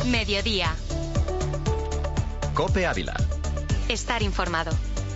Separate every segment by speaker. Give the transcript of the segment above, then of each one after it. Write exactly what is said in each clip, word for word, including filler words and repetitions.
Speaker 1: Mediodía.
Speaker 2: COPE Ávila.
Speaker 1: Estar informado.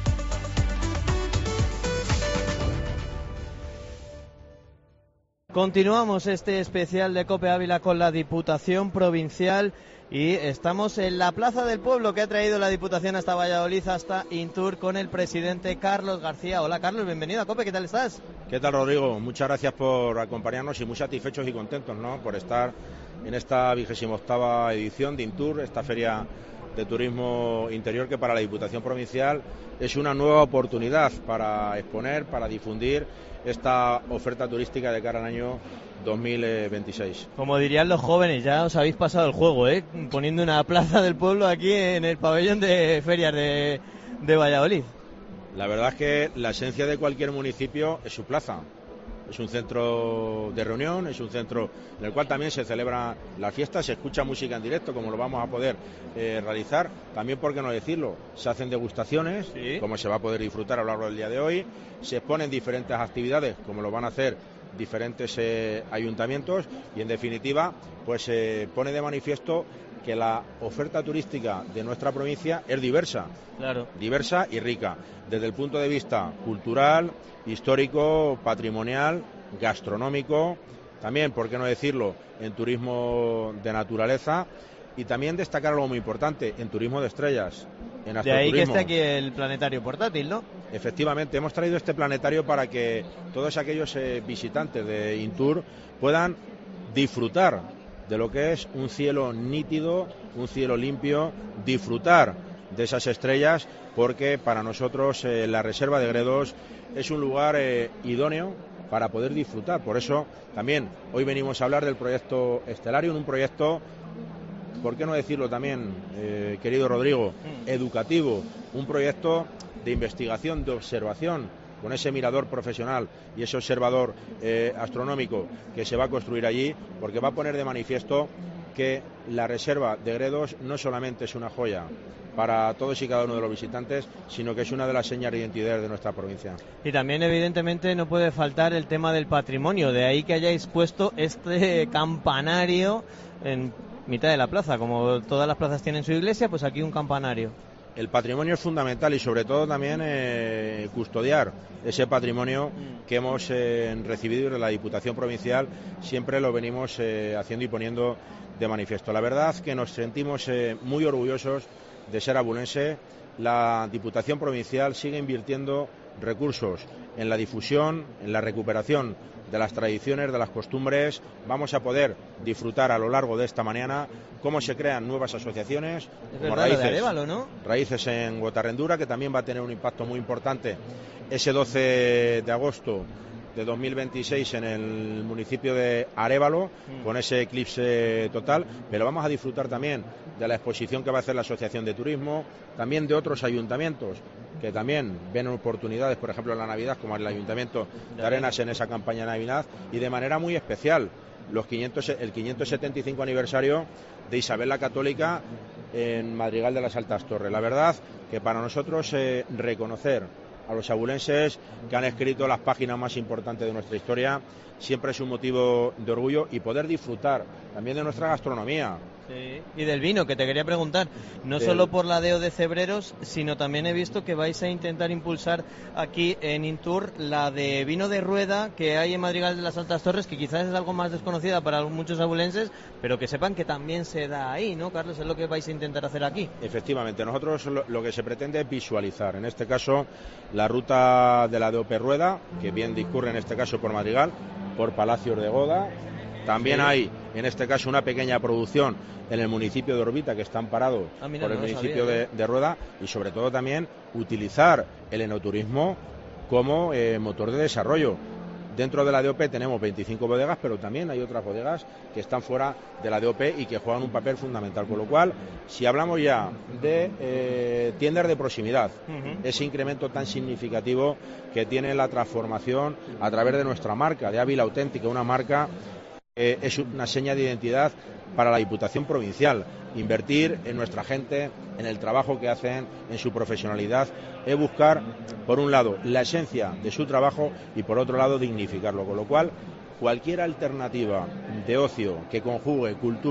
Speaker 3: Continuamos este especial de COPE Ávila con la Diputación Provincial y estamos en la Plaza del Pueblo que ha traído la Diputación hasta Valladolid, hasta Intur, con el presidente Carlos García. Hola Carlos, bienvenido a COPE, ¿qué tal estás?
Speaker 4: ¿Qué tal, Rodrigo? Muchas gracias por acompañarnos y muy satisfechos y contentos, ¿no?, por estar en esta vigésima octava edición de Intur, esta feria de turismo interior que para la Diputación Provincial es una nueva oportunidad para exponer, para difundir esta oferta turística de cara al año dos mil veintiséis.
Speaker 3: Como dirían los jóvenes, ya os habéis pasado el juego, ¿eh? Poniendo una Plaza del Pueblo aquí en el pabellón de ferias de, de Valladolid.
Speaker 4: La verdad es que la esencia de cualquier municipio es su plaza. Es un centro de reunión, es un centro en el cual también se celebran las fiestas, se escucha música en directo, como lo vamos a poder eh, realizar. También, por qué no decirlo, se hacen degustaciones, ¿sí?, como se va a poder disfrutar a lo largo del día de hoy. Se exponen diferentes actividades, como lo van a hacer diferentes eh, ayuntamientos, y en definitiva, pues se eh, pone de manifiesto que la oferta turística de nuestra provincia es diversa,
Speaker 3: claro,
Speaker 4: diversa y rica, desde el punto de vista cultural, histórico, patrimonial, gastronómico, también, por qué no decirlo, en turismo de naturaleza, y también destacar algo muy importante, en turismo de estrellas, en astroturismo.
Speaker 3: De ahí que esté aquí el planetario portátil, ¿no?
Speaker 4: Efectivamente, hemos traído este planetario para que todos aquellos eh, visitantes de Intur puedan disfrutar de lo que es un cielo nítido, un cielo limpio, disfrutar de esas estrellas, porque para nosotros eh, la Reserva de Gredos es un lugar eh, idóneo para poder disfrutar. Por eso también hoy venimos a hablar del proyecto Stellarium, un proyecto, por qué no decirlo también, eh, querido Rodrigo, educativo, un proyecto de investigación, de observación, con ese mirador profesional y ese observador eh, astronómico que se va a construir allí, porque va a poner de manifiesto que la Reserva de Gredos no solamente es una joya para todos y cada uno de los visitantes, sino que es una de las señas de identidad de nuestra provincia.
Speaker 3: Y también, evidentemente, no puede faltar el tema del patrimonio, de ahí que hayáis puesto este campanario en mitad de la plaza. Como todas las plazas tienen su iglesia, pues aquí un campanario.
Speaker 4: El patrimonio es fundamental y sobre todo también eh, custodiar ese patrimonio que hemos eh, recibido de la Diputación Provincial. Siempre lo venimos eh, haciendo y poniendo de manifiesto. La verdad que nos sentimos eh, muy orgullosos de ser abulense. La Diputación Provincial sigue invirtiendo recursos en la difusión, en la recuperación de las tradiciones, de las costumbres. Vamos a poder disfrutar a lo largo de esta mañana cómo se crean nuevas asociaciones,
Speaker 3: es
Speaker 4: como
Speaker 3: verdad,
Speaker 4: Raíces,
Speaker 3: de Arévalo, ¿no?
Speaker 4: Raíces en Gotarrendura, que también va a tener un impacto muy importante ese doce de agosto de dos mil veintiséis en el municipio de Arévalo, mm. con ese eclipse total, pero vamos a disfrutar también de la exposición que va a hacer la Asociación de Turismo, también de otros ayuntamientos que también ven oportunidades, por ejemplo en la Navidad, como el Ayuntamiento de Arenas en esa campaña de Navidad, y de manera muy especial los quinientos, el quinientos setenta y cinco aniversario de Isabel la Católica en Madrigal de las Altas Torres. La verdad que para nosotros eh, reconocer a los abulenses que han escrito las páginas más importantes de nuestra historia siempre es un motivo de orgullo, y poder disfrutar también de nuestra gastronomía.
Speaker 3: Sí. Y del vino, que te quería preguntar, no
Speaker 4: Del...
Speaker 3: solo por la D E O de Cebreros, sino también he visto que vais a intentar impulsar aquí en Intur la de vino de rueda que hay en Madrigal de las Altas Torres, que quizás es algo más desconocida para muchos abulenses, pero que sepan que también se da ahí, ¿no, Carlos? Es lo que vais a intentar hacer aquí.
Speaker 4: Efectivamente, nosotros lo, lo que se pretende es visualizar, en este caso, la ruta de la D O P Rueda, que bien discurre en este caso por Madrigal, por Palacios de Goda. También sí. Hay, en este caso, una pequeña producción en el municipio de Orbita, que está amparado ah, mira, por el no municipio sabía, de, de Rueda, y sobre todo también utilizar el enoturismo como eh, motor de desarrollo. Dentro de la D O P tenemos veinticinco bodegas, pero también hay otras bodegas que están fuera de la D O P y que juegan un papel fundamental. Con lo cual, si hablamos ya de eh, tiendas de proximidad, uh-huh. ese incremento tan significativo que tiene la transformación a través de nuestra marca, de Ávila Auténtica, una marca que eh, es una seña de identidad para la Diputación Provincial. Invertir en nuestra gente, en el trabajo que hacen, en su profesionalidad, es buscar, por un lado, la esencia de su trabajo y, por otro lado, dignificarlo. Con lo cual, cualquier alternativa de ocio que conjugue cultura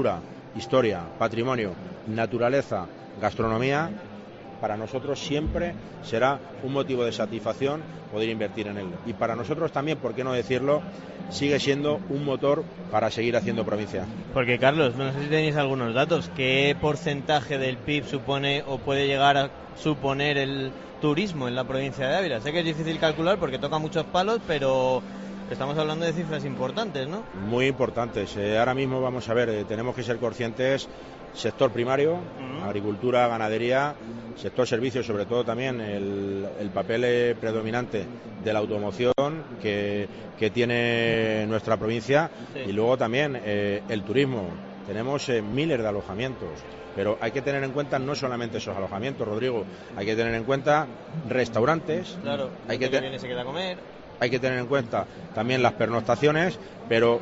Speaker 4: historia, patrimonio, naturaleza, gastronomía, para nosotros siempre será un motivo de satisfacción poder invertir en él. Y para nosotros también, ¿por qué no decirlo?, sigue siendo un motor para seguir haciendo provincia.
Speaker 3: Porque, Carlos, no sé si tenéis algunos datos. ¿Qué porcentaje del P I B supone o puede llegar a suponer el turismo en la provincia de Ávila? Sé que es difícil calcular porque toca muchos palos, pero estamos hablando de cifras importantes, ¿no? Muy importantes. Eh, ahora mismo, vamos a ver, eh, tenemos que ser conscientes, sector primario, uh-huh. agricultura, ganadería, sector servicios, sobre todo también el, el papel eh, predominante de la automoción que, que tiene nuestra provincia, sí. Y luego también eh, el turismo. Tenemos eh, miles de alojamientos, pero hay que tener en cuenta no solamente esos alojamientos, Rodrigo, hay que tener en cuenta restaurantes, claro, hay que, te- que viene se queda a comer. Hay que tener en cuenta también las pernoctaciones, pero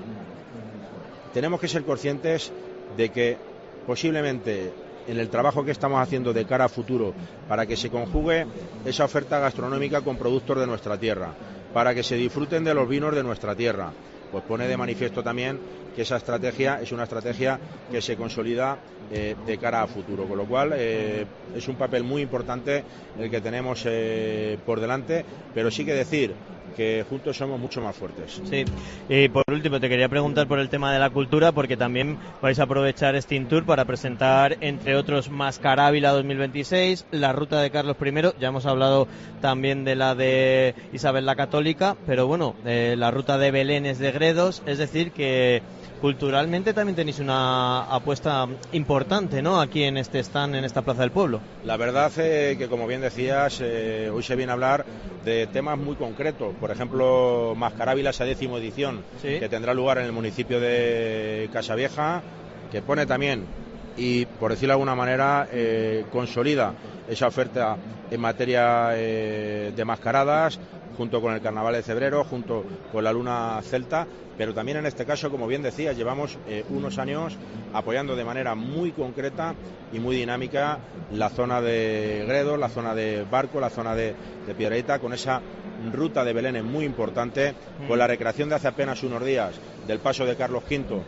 Speaker 3: tenemos que ser conscientes de que posiblemente en el trabajo que estamos haciendo de cara a futuro, para que se conjugue esa oferta gastronómica con productos de nuestra tierra, para que se disfruten de los vinos de nuestra tierra, pues pone de manifiesto también que esa estrategia es una estrategia que se consolida eh, de cara a futuro, con lo cual eh, es un papel muy importante el que tenemos eh, por delante, pero sí que decir que juntos somos mucho más fuertes. Sí, y por último te quería preguntar por el tema de la cultura, porque también vais a aprovechar este Intour para presentar, entre otros, Mascar Ávila dos mil veintiséis, la ruta de Carlos primero, ya hemos hablado también de la de Isabel la Católica, pero bueno, eh, la ruta de Belénes de Gredos, es decir que culturalmente también tenéis una apuesta importante, ¿no?, aquí en este stand, en esta Plaza del Pueblo. La verdad es eh, que, como bien decías, eh, hoy se viene a hablar de temas muy concretos. Por ejemplo, Mascar Ávila, esa décima edición, ¿sí?, que tendrá lugar en el municipio de Casavieja, que pone también, y por decirlo de alguna manera, eh, consolida esa oferta en materia eh, de mascaradas, junto con el Carnaval de Cebrero, junto con la Luna Celta, pero también en este caso, como bien decía, llevamos eh, unos años apoyando de manera muy concreta y muy dinámica la zona de Gredos, la zona de Barco, la zona de, de Piedreita, con esa ruta de Belénes muy importante, con la recreación de hace apenas unos días del paso de Carlos quinto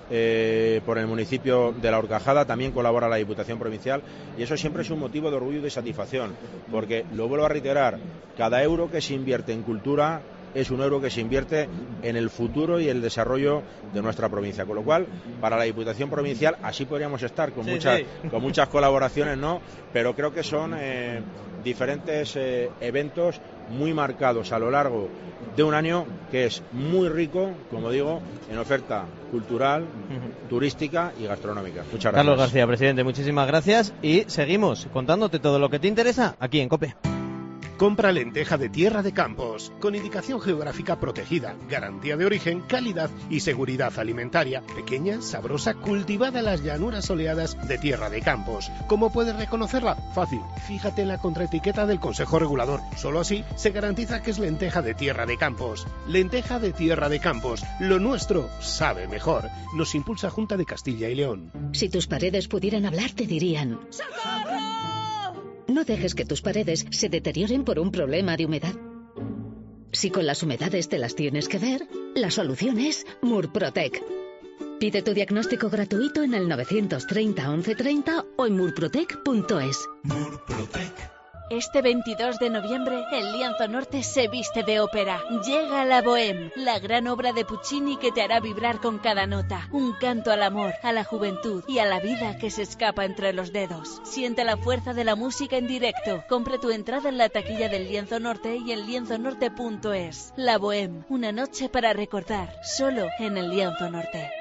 Speaker 3: Eh, por el municipio de La Horcajada. También colabora la Diputación Provincial, y eso siempre es un motivo de orgullo y de satisfacción, porque, lo vuelvo a reiterar, cada euro que se invierte en cultura es un euro que se invierte en el futuro y el desarrollo de nuestra provincia, con lo cual, para la Diputación Provincial, así podríamos estar con, sí, muchas, sí. con muchas colaboraciones, ¿no? Pero creo que son eh, diferentes eh, eventos muy marcados a lo largo de un año que es muy rico, como digo, en oferta cultural, uh-huh. turística y gastronómica. Muchas gracias. Carlos García, presidente, muchísimas gracias, y seguimos contándote todo lo que te interesa aquí en COPE.
Speaker 2: Compra lenteja de Tierra de Campos, con indicación geográfica protegida, garantía de origen, calidad y seguridad alimentaria. Pequeña, sabrosa, cultivada en las llanuras soleadas de Tierra de Campos. ¿Cómo puedes reconocerla? Fácil, fíjate en la contraetiqueta del Consejo Regulador. Solo así se garantiza que es lenteja de Tierra de Campos. Lenteja de Tierra de Campos, lo nuestro sabe mejor. Nos impulsa Junta de Castilla y León.
Speaker 5: Si tus paredes pudieran hablar, te dirían: ¡socorro! No dejes que tus paredes se deterioren por un problema de humedad. Si con las humedades te las tienes que ver, la solución es Murprotec. Pide tu diagnóstico gratuito en el novecientos treinta once treinta o en murprotec punto es.
Speaker 6: Murprotec. Este veintidós de noviembre, el Lienzo Norte se viste de ópera. Llega la Bohème, la gran obra de Puccini que te hará vibrar con cada nota. Un canto al amor, a la juventud y a la vida que se escapa entre los dedos. Siente la fuerza de la música en directo. Compre tu entrada en la taquilla del Lienzo Norte y en lienzo norte punto es. La Bohème, una noche para recordar, solo en el Lienzo Norte.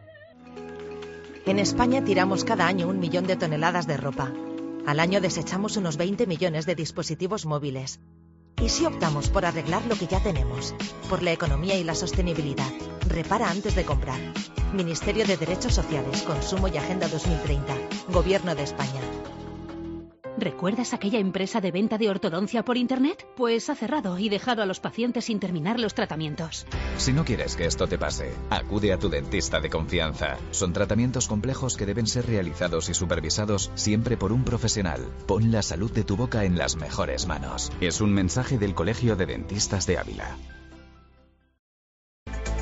Speaker 7: En España tiramos cada año un millón de toneladas de ropa. Al año desechamos unos veinte millones de dispositivos móviles. ¿Y si optamos por arreglar lo que ya tenemos? Por la economía y la sostenibilidad. Repara antes de comprar. Ministerio de Derechos Sociales, Consumo y Agenda dos mil treinta. Gobierno de España.
Speaker 5: ¿Recuerdas aquella empresa de venta de ortodoncia por internet? Pues ha cerrado y dejado a los pacientes sin terminar los tratamientos.
Speaker 8: Si no quieres que esto te pase, acude a tu dentista de confianza. Son tratamientos complejos que deben ser realizados y supervisados siempre por un profesional. Pon la salud de tu boca en las mejores manos. Es un mensaje del Colegio de Dentistas de Ávila.